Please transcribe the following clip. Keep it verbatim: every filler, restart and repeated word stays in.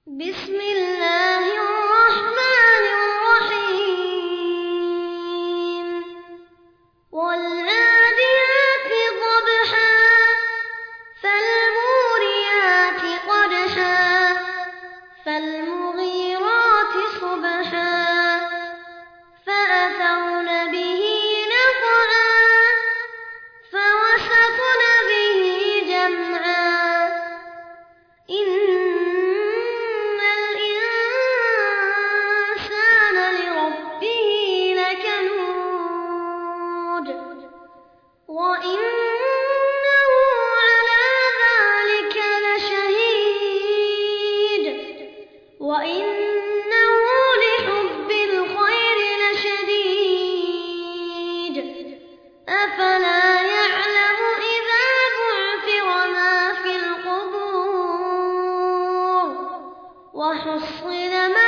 بسم الله الرحمن الرحيم والعاديات ضبحا فالموريات قدحا فالمغيرات صبحا فأثرن به نقعا فوسطن به جمعا إن الإنسان لربه لكنود وإنه على ذلك لشهيد وإنه لحب الخير لشديد أفلا يعلم إذا بعثر ما في القبور وحصل ما